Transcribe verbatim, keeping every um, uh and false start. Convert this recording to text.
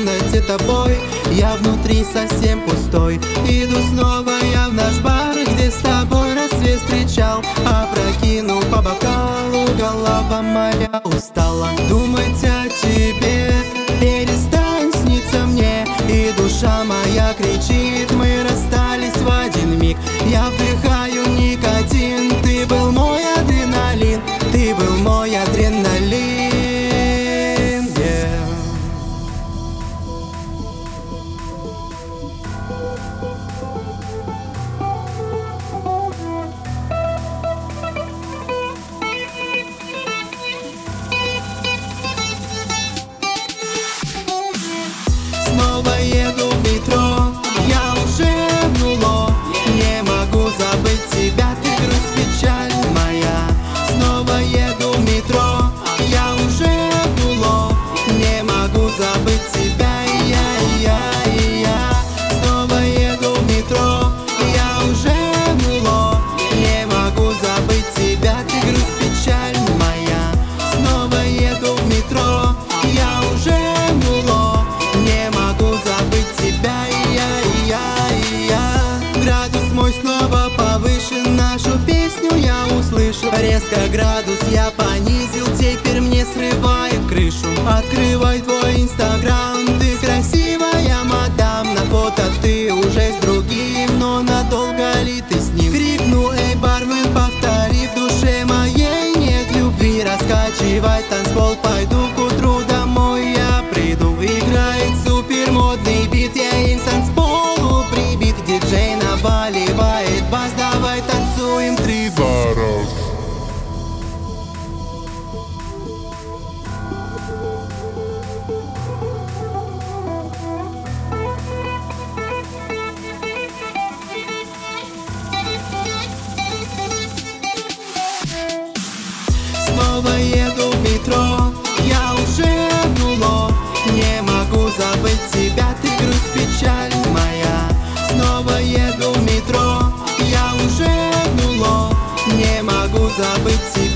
комнате тобой, я внутри совсем пустой. Иду снова я в наш бар, где с тобой рассвет встречал. Опрокинул по бокалу, голова моя устала. Думать о тебе, перестань сниться мне. И душа моя кричит, мы расстались в один миг. Я вдыхаю никотин, ты был мой адреналин, ты был мой адреналин. Снова еду в метро, я уже в нуло. Не могу забыть тебя, ты грусть, печаль моя. Снова еду в метро, я уже в нуло. Не могу забыть тебя, я, я, я. Снова еду в метро, я уже в нуло. Не могу забыть тебя, ты грусть, печаль моя. Снова еду в метро, я уже в нуло. Не могу забыть тебя, я, я, я. Градус мой снова повышен, нашу песню я услышу. Резко градус я понизил, теперь мне срывает крышу. Открывай твой инстаграм, ты красивая мадам. На фото ты уже с другим, но надолго ли ты с ним? Крикну, эй, бармен, повтори, в душе моей нет любви. Раскачивать танцпол, пойду к утру домой я приду. Играет супер модный бит, я им танцполу прибит. Диджей наваливает бас, давай танцуем три бара. Снова еду в метро, я уже в нуло. Не могу забыть тебя, ты грусть, печаль моя. Снова еду в метро, я уже в нуло. Не могу забыть тебя.